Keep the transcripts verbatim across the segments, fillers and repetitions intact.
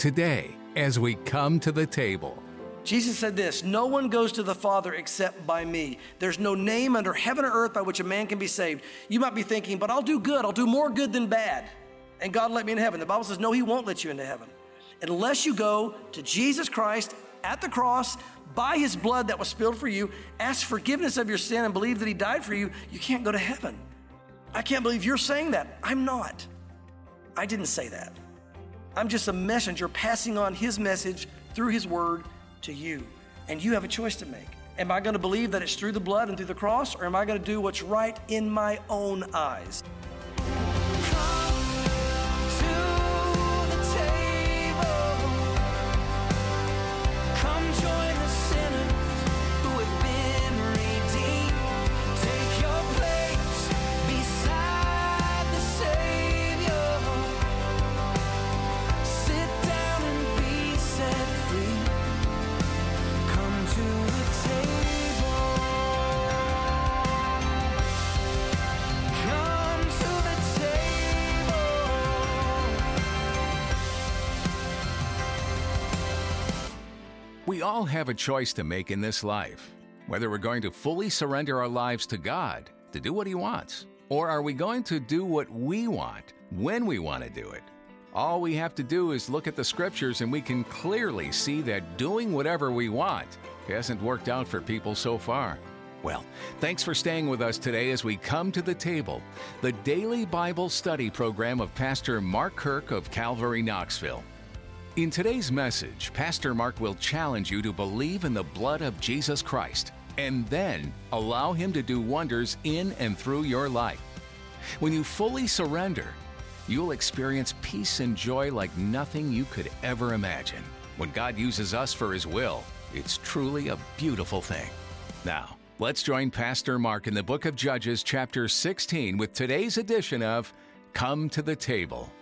today as we come to the table. Jesus said this, no one goes to the Father except by me. There's no name under heaven or earth by which a man can be saved. You might be thinking, but I'll do good. I'll do more good than bad. And God let me in heaven. The Bible says, no, he won't let you into heaven. Unless you go to Jesus Christ at the cross, by his blood that was spilled for you, ask forgiveness of your sin and believe that he died for you, you can't go to heaven. I can't believe you're saying that. I'm not. I didn't say that. I'm just a messenger passing on his message through his word to you. And you have a choice to make. Am I going to believe that it's through the blood and through the cross, or am I going to do what's right in my own eyes? We all have a choice to make in this life, whether we're going to fully surrender our lives to God to do what he wants, or are we going to do what we want when we want to do it. All we have to do is look at the scriptures and we can clearly see that doing whatever we want hasn't worked out for people so far. Well, thanks for staying with us today as we come to the table, the daily Bible study program of Pastor Mark Kirk of Calvary, Knoxville. In today's message, Pastor Mark will challenge you to believe in the blood of Jesus Christ and then allow him to do wonders in and through your life. When you fully surrender, you'll experience peace and joy like nothing you could ever imagine. When God uses us for his will, it's truly a beautiful thing. Now, let's join Pastor Mark in the book of Judges, chapter sixteen, with today's edition of Come to the Table.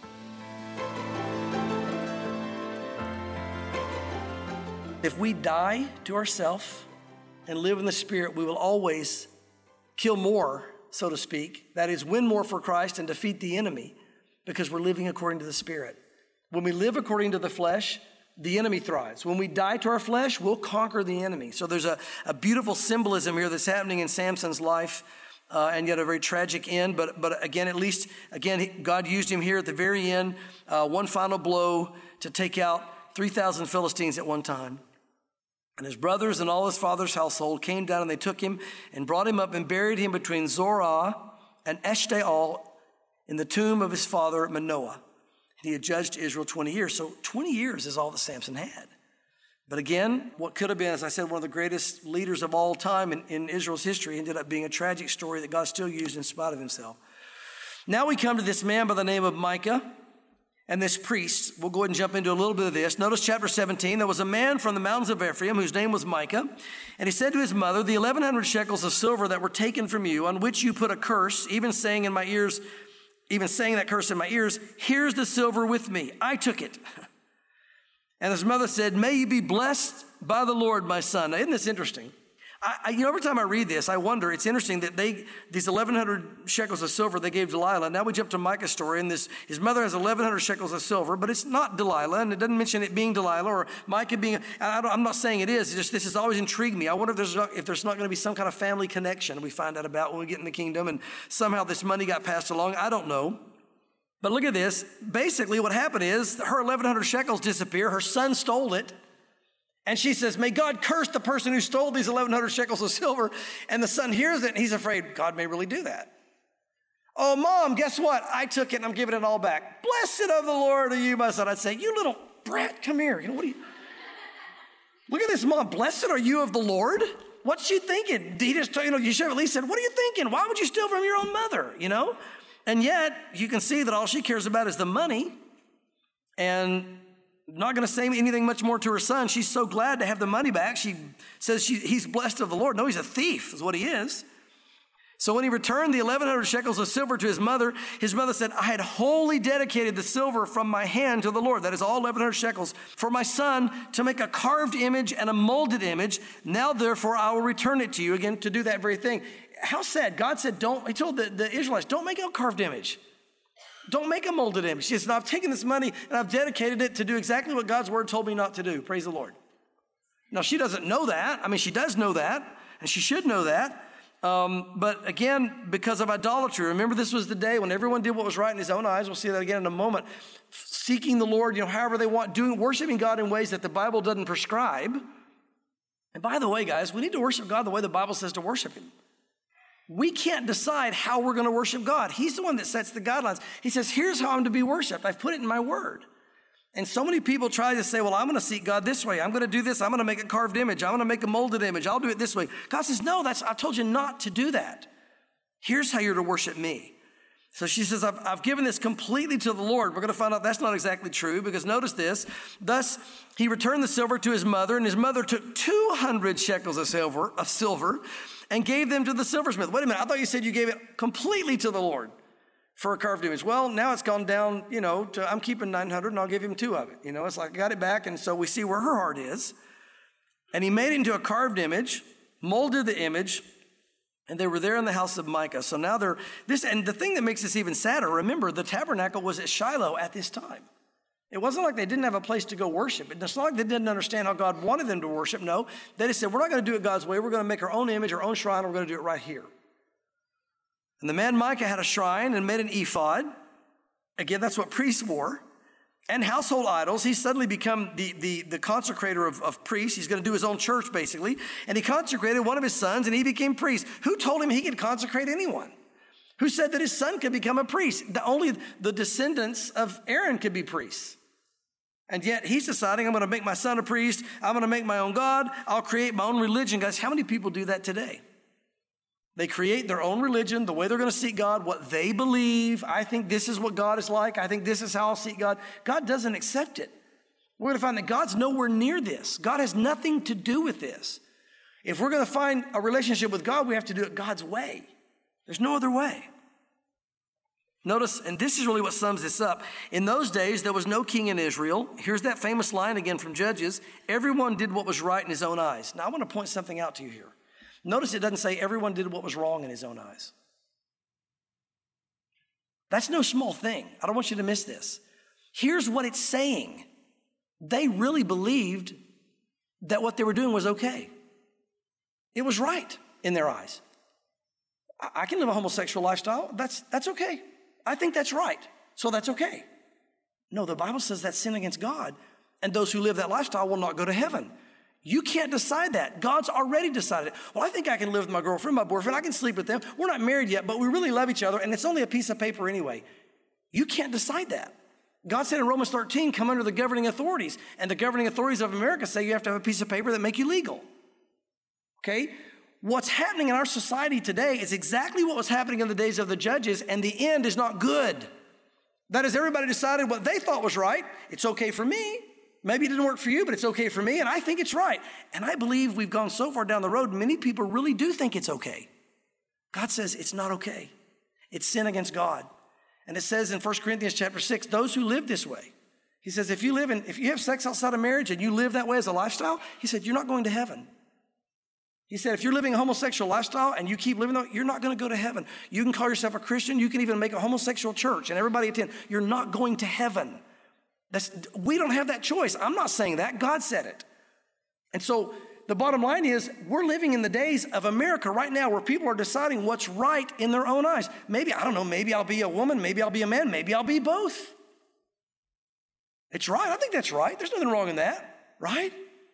If we die to ourselves and live in the Spirit, we will always kill more, so to speak. That is, win more for Christ and defeat the enemy because we're living according to the Spirit. When we live according to the flesh, the enemy thrives. When we die to our flesh, we'll conquer the enemy. So there's a, a beautiful symbolism here that's happening in Samson's life, uh, and yet a very tragic end. But but again, at least, again, God used him here at the very end, uh, one final blow to take out three thousand Philistines at one time. And his brothers and all his father's household came down and they took him and brought him up and buried him between Zorah and Eshtaol in the tomb of his father Manoah. He had judged Israel twenty years. So twenty years is all that Samson had. But again, what could have been, as I said, one of the greatest leaders of all time in, in Israel's history ended up being a tragic story that God still used in spite of himself. Now we come to this man by the name of Micah. And this priest, we'll go ahead and jump into a little bit of this. Notice chapter seventeen, there was a man from the mountains of Ephraim whose name was Micah. And he said to his mother, the eleven hundred shekels of silver that were taken from you, on which you put a curse, even saying in my ears, even saying that curse in my ears, here's the silver with me. I took it. And his mother said, may you be blessed by the Lord, my son. Now, isn't this interesting? I, I, you know, every time I read this, I wonder, it's interesting that they, these eleven hundred shekels of silver they gave Delilah. Now we jump to Micah's story, and this, his mother has eleven hundred shekels of silver, but it's not Delilah, and it doesn't mention it being Delilah or Micah being, I don't, I'm not saying it is, it's just, this has always intrigued me. I wonder if there's, not, if there's not going to be some kind of family connection we find out about when we get in the kingdom, and somehow this money got passed along. I don't know. But look at this. Basically what happened is her eleven hundred shekels disappear. Her son stole it. And she says, may God curse the person who stole these eleven hundred shekels of silver. And the son hears it and he's afraid God may really do that. Oh, mom, guess what? I took it and I'm giving it all back. Blessed of the Lord are you, my son. I'd say, you little brat, come here. You know, what are you? Look at this, mom. Blessed are you of the Lord. What's she thinking? He just, you know, you should have at least said, what are you thinking? Why would you steal from your own mother? You know? And yet you can see that all she cares about is the money, and not going to say anything much more to her son. She's so glad to have the money back. She says she, he's blessed of the Lord. No, he's a thief is what he is. So when he returned the eleven hundred shekels of silver to his mother, his mother said, I had wholly dedicated the silver from my hand to the Lord. That is all eleven hundred shekels for my son to make a carved image and a molded image. Now, therefore, I will return it to you again to do that very thing. How sad. God said, don't, he told the, the Israelites, don't make a carved image. Don't make a molded image. She says, no, I've taken this money and I've dedicated it to do exactly what God's word told me not to do. Praise the Lord. Now, she doesn't know that. I mean, she does know that, and she should know that. Um, but again, because of idolatry, remember this was the day when everyone did what was right in his own eyes. We'll see that again in a moment. Seeking the Lord, you know, however they want, doing, worshiping God in ways that the Bible doesn't prescribe. And by the way, guys, we need to worship God the way the Bible says to worship him. We can't decide how we're going to worship God. He's the one that sets the guidelines. He says, here's how I'm to be worshiped. I've put it in my word. And so many people try to say, well, I'm going to seek God this way. I'm going to do this. I'm going to make a carved image. I'm going to make a molded image. I'll do it this way. God says, no, that's, I told you not to do that. Here's how you're to worship me. So she says, I've, I've given this completely to the Lord. We're going to find out that's not exactly true, because notice this. Thus, he returned the silver to his mother, and his mother took two hundred shekels of silver, of silver and gave them to the silversmith. Wait a minute. I thought you said you gave it completely to the Lord for a carved image. Well, now it's gone down, you know, to, I'm keeping nine hundred and I'll give him two of it. You know, it's like I got it back. And so we see where her heart is. And he made it into a carved image, molded the image, and they were there in the house of Micah. So now they're this, and the thing that makes this even sadder, remember the tabernacle was at Shiloh at this time. It wasn't like they didn't have a place to go worship. It's not like they didn't understand how God wanted them to worship. No, they just said, we're not going to do it God's way. We're going to make our own image, our own shrine. We're going to do it right here. And the man Micah had a shrine and made an ephod. Again, that's what priests wore. And household idols. He's suddenly become the, the, the consecrator of, of priests. He's going to do his own church, basically. And he consecrated one of his sons, and he became priest. Who told him he could consecrate anyone? Who said that his son could become a priest? The, only the descendants of Aaron could be priests. And yet he's deciding, I'm going to make my son a priest. I'm going to make my own God. I'll create my own religion. Guys, how many people do that today? They create their own religion, the way they're going to seek God, what they believe. I think this is what God is like. I think this is how I'll seek God. God doesn't accept it. We're going to find that God's nowhere near this. God has nothing to do with this. If we're going to find a relationship with God, we have to do it God's way. There's no other way. Notice, and this is really what sums this up. In those days, there was no king in Israel. Here's that famous line again from Judges. Everyone did what was right in his own eyes. Now, I want to point something out to you here. Notice it doesn't say everyone did what was wrong in his own eyes. That's no small thing. I don't want you to miss this. Here's what it's saying. They really believed that what they were doing was okay. It was right in their eyes. I can live a homosexual lifestyle. That's, that's okay. I think that's right. So that's okay. No, the Bible says that's sin against God, and those who live that lifestyle will not go to heaven. You can't decide that. God's already decided it. Well, I think I can live with my girlfriend, my boyfriend. I can sleep with them. We're not married yet, but we really love each other, and it's only a piece of paper anyway. You can't decide that. God said in Romans thirteen, come under the governing authorities, and the governing authorities of America say you have to have a piece of paper that make you legal. Okay? What's happening in our society today is exactly what was happening in the days of the judges, and the end is not good. That is, everybody decided what they thought was right. It's okay for me. Maybe it didn't work for you, but it's okay for me, and I think it's right. And I believe we've gone so far down the road, many people really do think it's okay. God says it's not okay. It's sin against God. And it says in First Corinthians chapter six, those who live this way, he says, if you live in, if you have sex outside of marriage and you live that way as a lifestyle, he said, you're not going to heaven. He said, if you're living a homosexual lifestyle and you keep living that, you're not going to go to heaven. You can call yourself a Christian. You can even make a homosexual church and everybody attend. You're not going to heaven. That's, we don't have that choice. I'm not saying that. God said it. And so the bottom line is we're living in the days of America right now where people are deciding what's right in their own eyes. Maybe, I don't know, maybe I'll be a woman. Maybe I'll be a man. Maybe I'll be both. It's right. I think that's right. There's nothing wrong in that, right?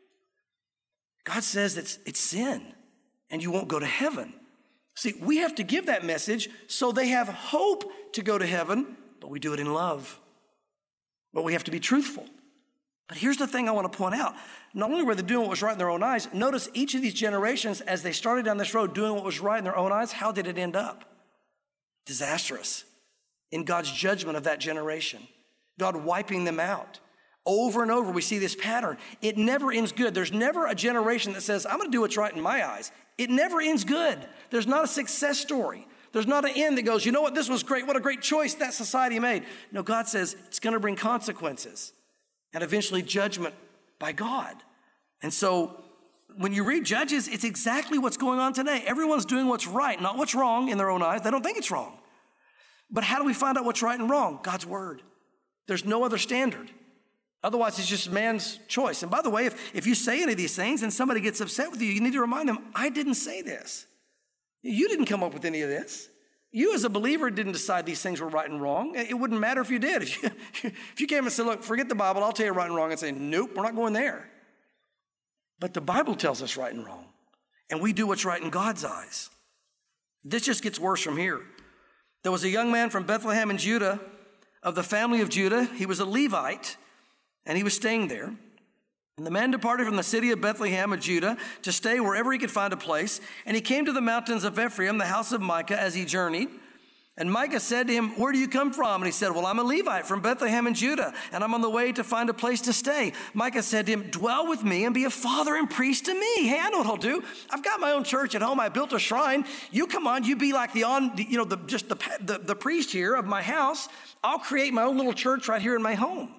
God says it's, it's sin and you won't go to heaven. See, we have to give that message so they have hope to go to heaven, but we do it in love. But we have to be truthful. But here's the thing I want to point out. Not only were they doing what was right in their own eyes, notice each of these generations, as they started down this road doing what was right in their own eyes, how did it end up? Disastrous. In God's judgment of that generation. God wiping them out. Over and over, we see this pattern. It never ends good. There's never a generation that says, I'm going to do what's right in my eyes. It never ends good. There's not a success story. There's not an end that goes, you know what, this was great. What a great choice that society made. No, God says it's going to bring consequences and eventually judgment by God. And so when you read Judges, it's exactly what's going on today. Everyone's doing what's right, not what's wrong in their own eyes. They don't think it's wrong. But how do we find out what's right and wrong? God's word. There's no other standard. Otherwise, it's just man's choice. And by the way, if, if you say any of these things and somebody gets upset with you, you need to remind them, I didn't say this. You didn't come up with any of this. You as a believer didn't decide these things were right and wrong. It wouldn't matter if you did. If you, if you came and said, look, forget the Bible, I'll tell you right and wrong, and say, nope, we're not going there. But the Bible tells us right and wrong. And we do what's right in God's eyes. This just gets worse from here. There was a young man from Bethlehem in Judah, of the family of Judah. He was a Levite, and he was staying there. And the man departed from the city of Bethlehem of Judah to stay wherever he could find a place. And he came to the mountains of Ephraim, the house of Micah, as he journeyed. And Micah said to him, where do you come from? And he said, well, I'm a Levite from Bethlehem in Judah, and I'm on the way to find a place to stay. Micah said to him, dwell with me and be a father and priest to me. Hey, I know what I'll do. I've got my own church at home. I built a shrine. You come on, you be like the on, you know, the, just the, the, the priest here of my house. I'll create my own little church right here in my home.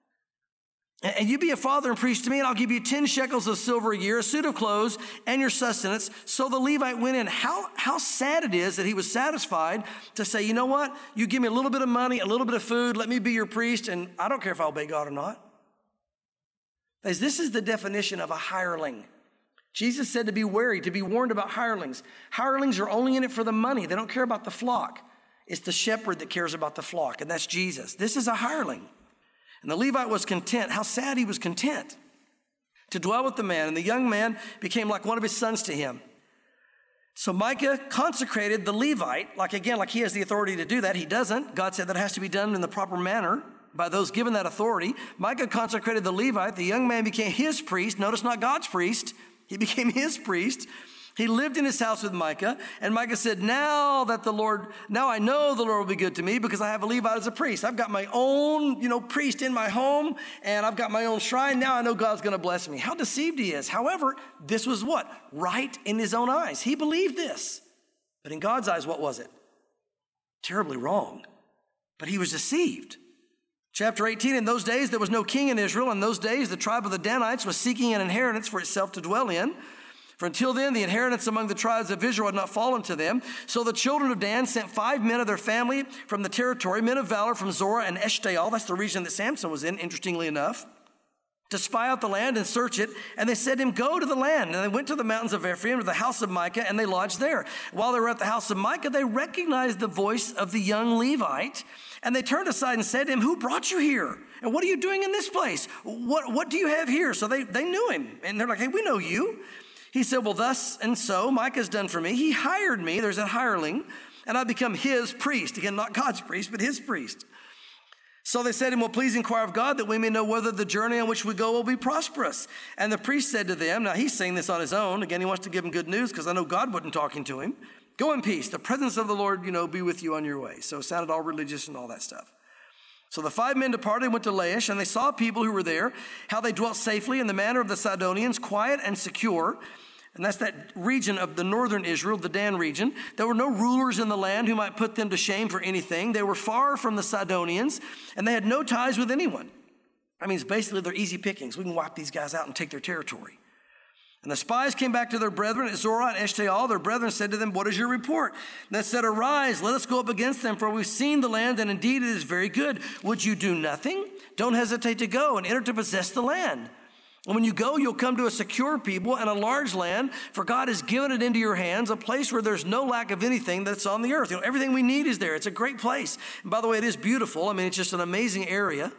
And you be a father and priest to me, and I'll give you ten shekels of silver a year, a suit of clothes, and your sustenance. So the Levite went in. How, how sad it is that he was satisfied to say, you know what? You give me a little bit of money, a little bit of food, let me be your priest, and I don't care if I obey God or not. As this is the definition of a hireling. Jesus said to be wary, to be warned about hirelings. Hirelings are only in it for the money. They don't care about the flock. It's the shepherd that cares about the flock, and that's Jesus. This is a hireling. And the Levite was content. How sad he was content to dwell with the man. And the young man became like one of his sons to him. So Micah consecrated the Levite, like again, like he has the authority to do that. He doesn't. God said that has to be done in the proper manner by those given that authority. Micah consecrated the Levite. The young man became his priest. Notice not God's priest. He became his priest. He lived in his house with Micah, and Micah said, now that the Lord, now I know the Lord will be good to me because I have a Levite as a priest. I've got my own, you know, priest in my home, and I've got my own shrine. Now I know God's going to bless me. How deceived he is. However, this was what? Right in his own eyes. He believed this. But in God's eyes, what was it? Terribly wrong. But he was deceived. Chapter eighteen, in those days there was no king in Israel. In those days the tribe of the Danites was seeking an inheritance for itself to dwell in. For until then, the inheritance among the tribes of Israel had not fallen to them. So the children of Dan sent five men of their family from the territory, men of valor from Zorah and Eshtaol. That's the region that Samson was in, interestingly enough, to spy out the land and search it. And they said to him, go to the land. And they went to the mountains of Ephraim, to the house of Micah, and they lodged there. While they were at the house of Micah, they recognized the voice of the young Levite. And they turned aside and said to him, who brought you here? And what are you doing in this place? What, what do you have here? So they, they knew him. And they're like, hey, we know you. He said, well, thus and so Micah's done for me. He hired me. There's a hireling. And I become his priest. Again, not God's priest, but his priest. So they said to him, well, please inquire of God that we may know whether the journey on which we go will be prosperous. And the priest said to them, now he's saying this on his own. Again, he wants to give them good news because I know God wasn't talking to him. Go in peace. The presence of the Lord, you know, be with you on your way. So it sounded all religious and all that stuff. So the five men departed and went to Laish, and they saw people who were there, how they dwelt safely in the manner of the Sidonians, quiet and secure. And that's that region of the northern Israel, the Dan region. There were no rulers in the land who might put them to shame for anything. They were far from the Sidonians, and they had no ties with anyone. I mean, it's basically they're easy pickings. We can wipe these guys out and take their territory. And the spies came back to their brethren at Zorah and Eshtaol. Their brethren said to them, what is your report? And they said, arise, let us go up against them, for we've seen the land, and indeed it is very good. Would you do nothing? Don't hesitate to go and enter to possess the land. And when you go, you'll come to a secure people and a large land, for God has given it into your hands, a place where there's no lack of anything that's on the earth. You know, everything we need is there. It's a great place. And by the way, it is beautiful. I mean, it's just an amazing area.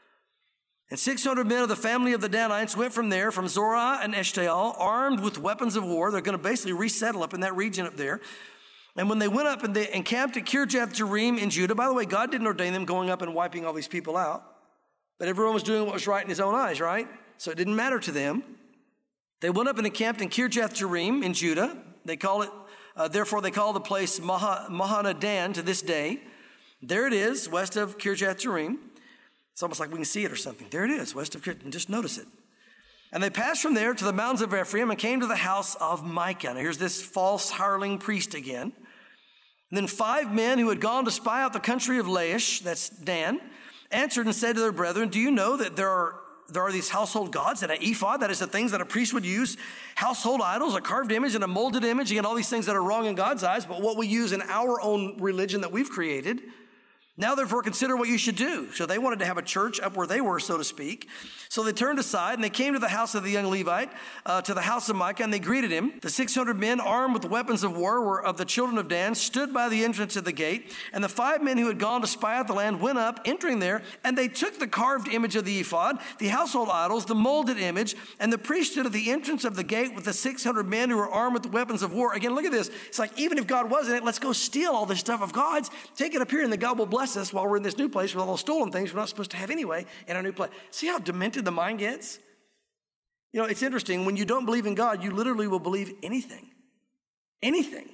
And six hundred men of the family of the Danites went from there, from Zorah and Eshtaol, armed with weapons of war. They're going to basically resettle up in that region up there. And when they went up and they encamped at Kirjath-Jearim in Judah, by the way, God didn't ordain them going up and wiping all these people out. But everyone was doing what was right in his own eyes, right? So it didn't matter to them. They went up and encamped in Kirjath-Jearim in Judah. They call it, uh, therefore they call the place Mah- Mahanadan to this day. There it is, west of Kirjath-Jearim. It's almost like we can see it or something. There it is, west of Kirjath, and just notice it. And they passed from there to the mountains of Ephraim and came to the house of Micah. Now here's this false hireling priest again. And then five men who had gone to spy out the country of Laish, that's Dan, answered and said to their brethren, do you know that there are there are these household gods and an ephod, that is the things that a priest would use, household idols, a carved image and a molded image, again, all these things that are wrong in God's eyes, but what we use in our own religion that we've created. Now, therefore, consider what you should do. So they wanted to have a church up where they were, so to speak. So they turned aside, and they came to the house of the young Levite, uh, to the house of Micah, and they greeted him. The six hundred men, armed with the weapons of war, were of the children of Dan, stood by the entrance of the gate. And the five men who had gone to spy out the land went up, entering there, and they took the carved image of the ephod, the household idols, the molded image, and the priest stood at the entrance of the gate with the six hundred men who were armed with the weapons of war. Again, look at this. It's like, even if God wasn't it, let's go steal all this stuff of God's, take it up here, and then God will bless us while we're in this new place with all those stolen things we're not supposed to have anyway in our new place. See how demented the mind gets? You know, it's interesting. When you don't believe in God, you literally will believe anything. Anything.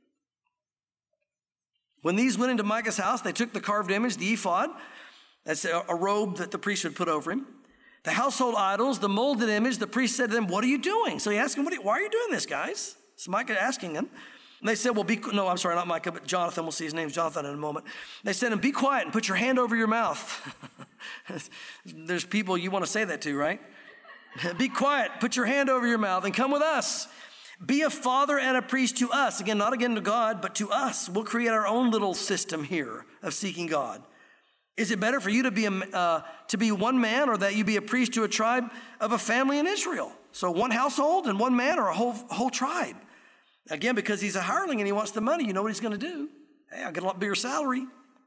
When these went into Micah's house, they took the carved image, the ephod, that's a robe that the priest would put over him, the household idols, the molded image. The priest said to them, what are you doing? So he asked them, what are you, why are you doing this, guys? So Micah asking them. And they said, well, be, no, I'm sorry, not Micah, but Jonathan. We'll see his name's Jonathan in a moment. They said, and be quiet and put your hand over your mouth. There's people you want to say that to, right? Be quiet, put your hand over your mouth and come with us. Be a father and a priest to us. Again, not again to God, but to us. We'll create our own little system here of seeking God. Is it better for you to be, a, uh, to be one man, or that you be a priest to a tribe of a family in Israel? So one household and one man, or a whole, whole tribe? Again, because he's a hireling and he wants the money, you know what he's going to do? Hey, I'll get a lot bigger salary.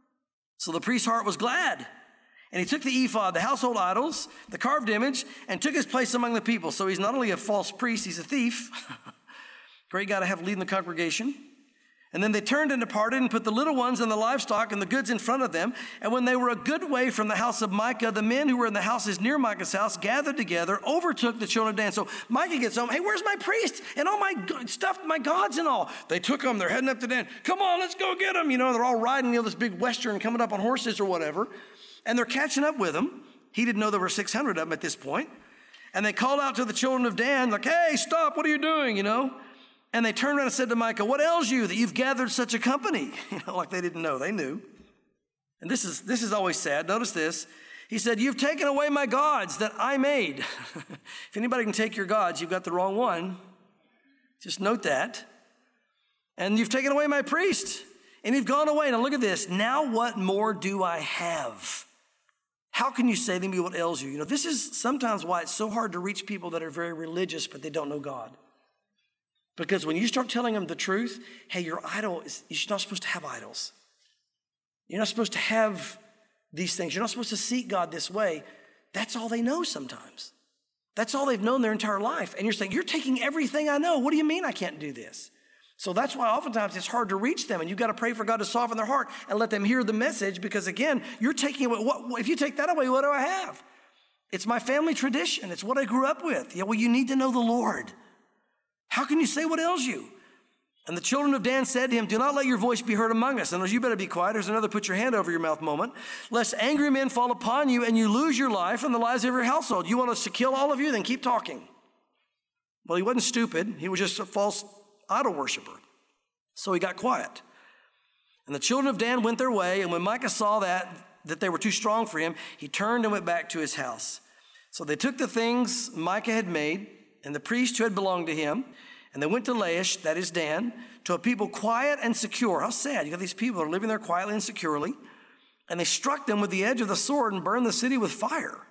So the priest's heart was glad. And he took the ephod, the household idols, the carved image, and took his place among the people. So he's not only a false priest, he's a thief. Great guy to have leading the congregation. And then they turned and departed and put the little ones and the livestock and the goods in front of them. And when they were a good way from the house of Micah, the men who were in the houses near Micah's house gathered together, overtook the children of Dan. So Micah gets home. Hey, where's my priest and all my stuff, my gods and all? They took them. They're heading up to Dan. Come on, let's go get them. You know, they're all riding, you know, this big Western coming up on horses or whatever. And they're catching up with them. He didn't know there were six hundred of them at this point. And they called out to the children of Dan, like, hey, stop. What are you doing, you know? And they turned around and said to Micah, what ails you that you've gathered such a company? You know, like they didn't know. They knew. And this is this is always sad. Notice this. He said, you've taken away my gods that I made. If anybody can take your gods, you've got the wrong one. Just note that. And you've taken away my priest. And you've gone away. Now look at this. Now what more do I have? How can you say to me what ails you? You know, this is sometimes why it's so hard to reach people that are very religious, but they don't know God. Because when you start telling them the truth, hey, your idol, is, you're not supposed to have idols. You're not supposed to have these things. You're not supposed to seek God this way. That's all they know sometimes. That's all they've known their entire life. And you're saying, you're taking everything I know. What do you mean I can't do this? So that's why oftentimes it's hard to reach them. And you've got to pray for God to soften their heart and let them hear the message. Because again, you're taking away, what, if you take that away, what do I have? It's my family tradition. It's what I grew up with. Yeah, well, you need to know the Lord. How can you say what ails you? And the children of Dan said to him, do not let your voice be heard among us. And you better be quiet. There's another put your hand over your mouth moment. Lest angry men fall upon you and you lose your life and the lives of your household. You want us to kill all of you? Then keep talking. Well, he wasn't stupid. He was just a false idol worshiper. So he got quiet. And the children of Dan went their way. And when Micah saw that, that they were too strong for him, he turned and went back to his house. So they took the things Micah had made and the priest who had belonged to him, and they went to Laish, that is Dan, to a people quiet and secure. How sad. You got these people that are living there quietly and securely. And they struck them with the edge of the sword and burned the city with fire.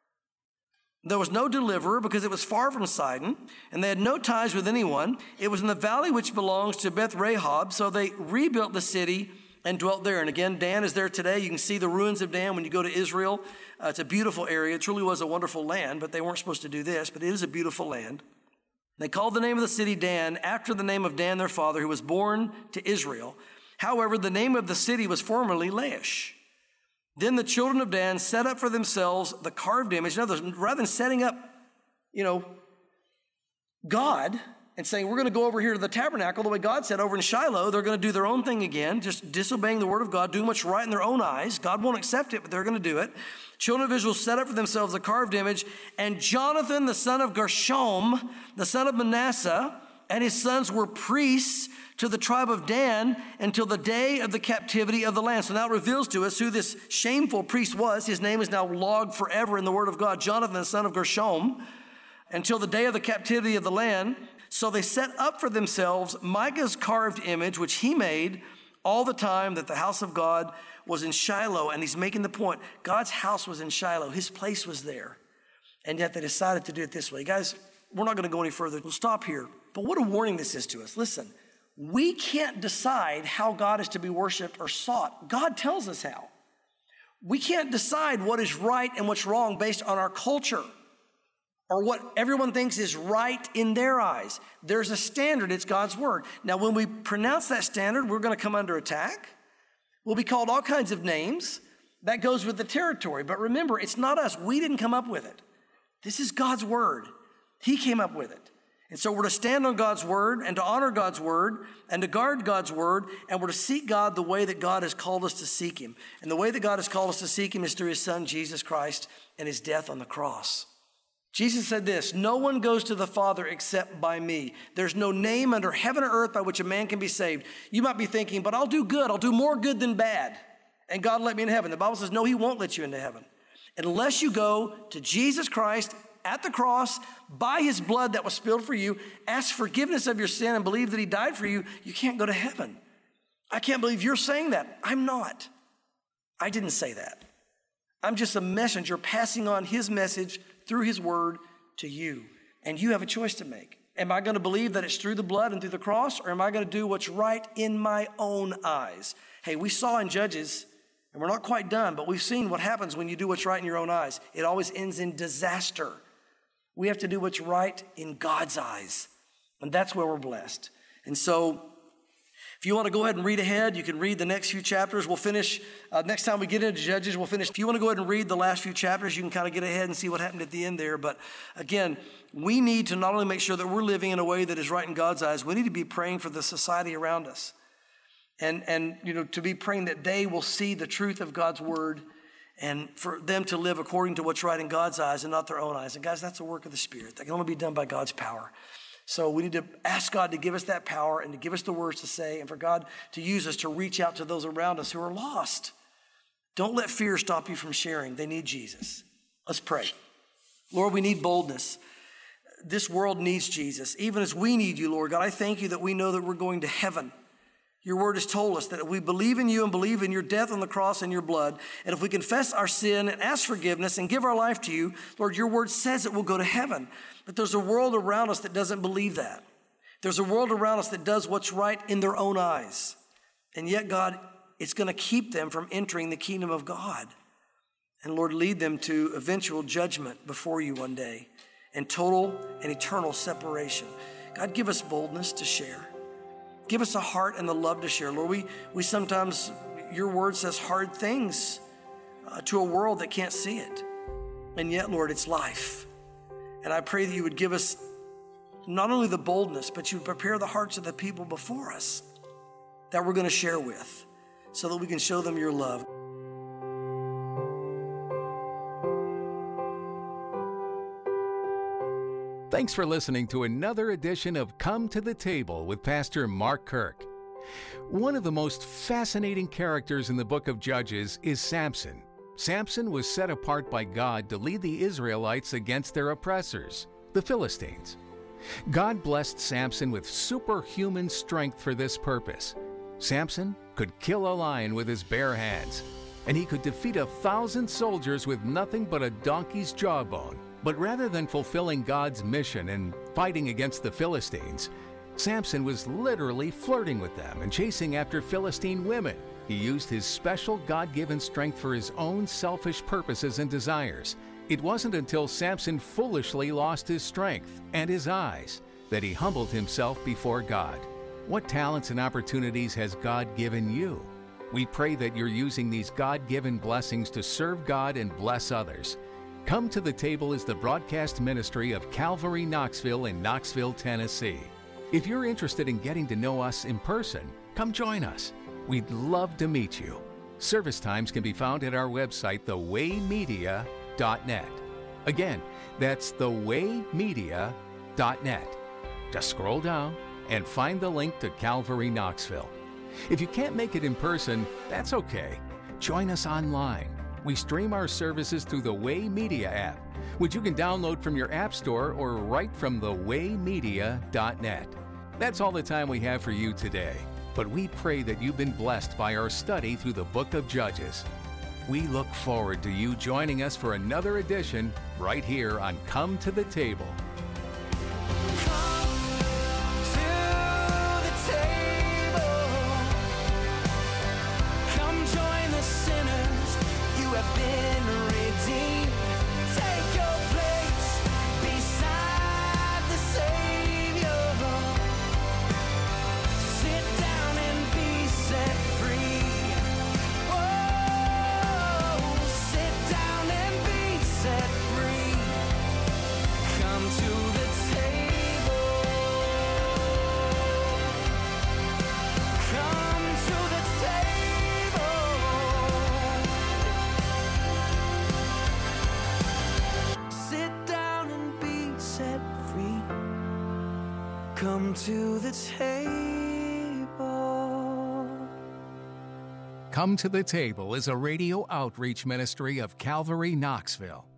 There was no deliverer because it was far from Sidon, and they had no ties with anyone. It was in the valley which belongs to Beth Rahab, so they rebuilt the city and dwelt there. And again, Dan is there today. You can see the ruins of Dan when you go to Israel. Uh, it's a beautiful area. It truly was a wonderful land, but they weren't supposed to do this, but it is a beautiful land. They called the name of the city Dan after the name of Dan, their father, who was born to Israel. However, the name of the city was formerly Laish. Then the children of Dan set up for themselves the carved image. In other words, rather than setting up, you know, God and saying, we're going to go over here to the tabernacle the way God said over in Shiloh, they're going to do their own thing again, just disobeying the word of God, doing what's right in their own eyes. God won't accept it, but they're going to do it. Children of Israel set up for themselves a carved image, and Jonathan, the son of Gershom, the son of Manasseh, and his sons were priests to the tribe of Dan until the day of the captivity of the land. So now it reveals to us who this shameful priest was. His name is now logged forever in the word of God, Jonathan, the son of Gershom, until the day of the captivity of the land. So they set up for themselves Micah's carved image, which he made all the time that the house of God was in Shiloh, and he's making the point, God's house was in Shiloh. His place was there. And yet they decided to do it this way. Guys, we're not going to go any further. We'll stop here. But what a warning this is to us. Listen, we can't decide how God is to be worshiped or sought. God tells us how. We can't decide what is right and what's wrong based on our culture or what everyone thinks is right in their eyes. There's a standard. It's God's word. Now, when we pronounce that standard, we're going to come under attack. We'll be called all kinds of names. That goes with the territory. But remember, it's not us. We didn't come up with it. This is God's word. He came up with it. And so we're to stand on God's word and to honor God's word and to guard God's word, and we're to seek God the way that God has called us to seek him. And the way that God has called us to seek him is through his son, Jesus Christ, and his death on the cross. Jesus said this, no one goes to the Father except by me. There's no name under heaven or earth by which a man can be saved. You might be thinking, but I'll do good. I'll do more good than bad. And God will let me in heaven. The Bible says, no, he won't let you into heaven. Unless you go to Jesus Christ at the cross, by his blood that was spilled for you, ask forgiveness of your sin and believe that he died for you, you can't go to heaven. I can't believe you're saying that. I'm not. I didn't say that. I'm just a messenger passing on his message through his word to you. And you have a choice to make. Am I going to believe that it's through the blood and through the cross, or am I going to do what's right in my own eyes? Hey, we saw in Judges, and we're not quite done, but we've seen what happens when you do what's right in your own eyes. It always ends in disaster. We have to do what's right in God's eyes. And that's where we're blessed. And so if you want to go ahead and read ahead, you can read the next few chapters. We'll finish, uh, next time we get into Judges, we'll finish. If you want to go ahead and read the last few chapters, you can kind of get ahead and see what happened at the end there. But again, we need to not only make sure that we're living in a way that is right in God's eyes, we need to be praying for the society around us. And, and you know, to be praying that they will see the truth of God's word and for them to live according to what's right in God's eyes and not their own eyes. And guys, that's a work of the Spirit. That can only be done by God's power. So we need to ask God to give us that power and to give us the words to say, and for God to use us to reach out to those around us who are lost. Don't let fear stop you from sharing. They need Jesus. Let's pray. Lord, we need boldness. This world needs Jesus, even as we need you, Lord God. I thank you that we know that we're going to heaven. Your word has told us that if we believe in you and believe in your death on the cross and your blood, and if we confess our sin and ask forgiveness and give our life to you, Lord, your word says that we'll go to heaven. But there's a world around us that doesn't believe that. There's a world around us that does what's right in their own eyes. And yet, God, it's going to keep them from entering the kingdom of God. And Lord, lead them to eventual judgment before you one day and total and eternal separation. God, give us boldness to share. Give us a heart and the love to share. Lord, we, we sometimes, your word says hard things uh, to a world that can't see it. And yet, Lord, it's life. And I pray that you would give us not only the boldness, but you would prepare the hearts of the people before us that we're going to share with so that we can show them your love. Thanks for listening to another edition of Come to the Table with Pastor Mark Kirk. One of the most fascinating characters in the book of Judges is Samson. Samson was set apart by God to lead the Israelites against their oppressors, the Philistines. God blessed Samson with superhuman strength for this purpose. Samson could kill a lion with his bare hands, and he could defeat a thousand soldiers with nothing but a donkey's jawbone. But rather than fulfilling God's mission and fighting against the Philistines, Samson was literally flirting with them and chasing after Philistine women. He used his special God-given strength for his own selfish purposes and desires. It wasn't until Samson foolishly lost his strength and his eyes that he humbled himself before God. What talents and opportunities has God given you? We pray that you're using these God-given blessings to serve God and bless others. Come to the Table is the broadcast ministry of Calvary Knoxville in Knoxville, Tennessee. If you're interested in getting to know us in person, come join us. We'd love to meet you. Service times can be found at our website, the way media dot net. Again, that's the way media dot net. Just scroll down and find the link to Calvary Knoxville. If you can't make it in person, that's okay. Join us online. We stream our services through the Way Media app, which you can download from your app store or right from the way media dot net. That's all the time we have for you today. but we pray that you've been blessed by our study through the book of Judges. We look forward to you joining us for another edition right here on Come to the Table. Come to the table. Come to the Table is a radio outreach ministry of Calvary Knoxville.